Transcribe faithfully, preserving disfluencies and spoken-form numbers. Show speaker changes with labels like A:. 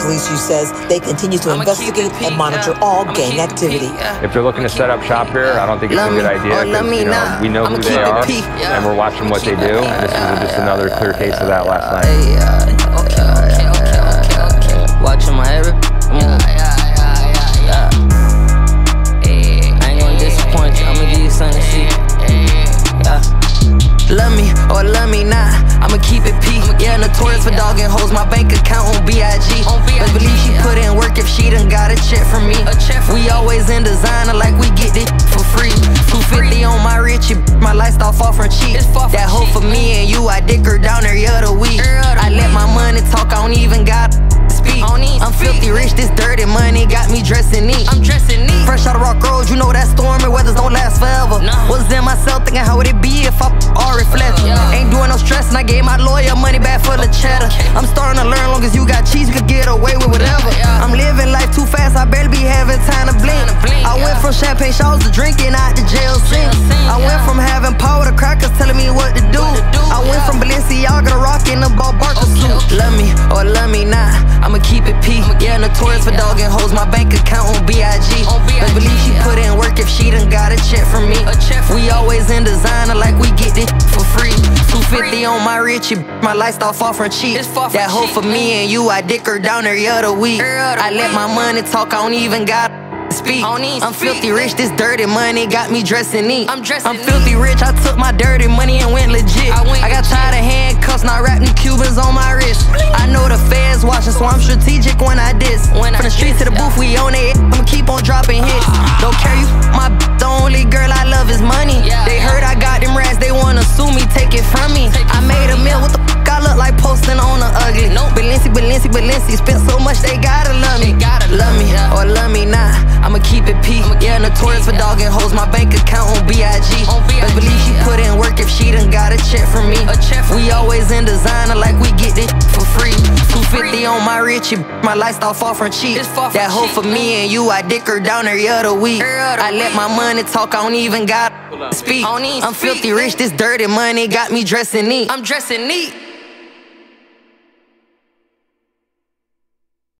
A: police chief says they continue to investigate and monitor all gang activity.
B: If they're looking to set up shop here, I don't think it's a good idea. Because, you know, we know who they are, and we're watching what they do. And this is just another clear case of that last night.
C: Okay, okay, okay, okay, okay. Watching my every move. I ain't gonna disappoint you. I'ma give you something to see. Love me or love me not, I'ma keep it P. Yeah, notorious for dogging hoes, my bank account on B I G. Best believe she put in work if she done got a check from me. We always in designer like we get this for free. two fifty on my Richie, my lifestyle far from cheap. That hoe for me and you, I dick her down every other week. I let my money talk, I don't even got speak. I'm filthy rich, this dirty money got me dressing neat. I'm dressing neat. Fresh out of Rock Road, you know that stormy weathers don't last forever. Was in myself thinking how would it be if I all reflect. Ain't doing no stressing, I gave my lawyer money back for the cheddar. I'm starting to learn, long as you got cheese, you could get away with whatever. I'm living life too fast, I barely be having time to blink. I went from champagne showers to drinking out the jail sink. I went from having power to crackers telling me what to do. I went from Balenciaga to rocking the ball Barker suit. Love me or love me not, I'ma keep it P. Yeah, notorious for dogging hoes, my bank account on B I G. Best believe she put in work if she done got a check from me. We always in designer like we get this for free. two fifty on my Richie, my lifestyle far from cheap. That hoe for me and you, I dick her down every other week. I let my money talk, I don't even got speak. I'm filthy rich, this dirty money got me dressing neat. I'm filthy rich, I took my dirty money and went legit. I got tired of handcuffs, now wrapped new Cubans on my wrist. I know the feds watching, so I'm strategic when I diss. From the streets to the booth, we own it, I'ma keep on dropping hits. Don't care you, my the only girl I love is money. They heard I got them rats, they wanna sue me, take it from me. I made a meal, what the fuck I look like posting on the ugly. Balenci, Balenci, Balenci, spent so much they gotta love me. Love me or love me not, I'ma keep it P. Yeah, notorious for dogging hoes, my bank account on B I G. Best believe she put in work if she done got a check from me. We always in designer like we get this for free. two fifty on my Richie, my lifestyle far from cheap. That hoe for me and you, I dick her down every other week. I let my money talk, I don't even got speak. I'm filthy rich, this dirty money got me dressing neat. I'm dressing neat.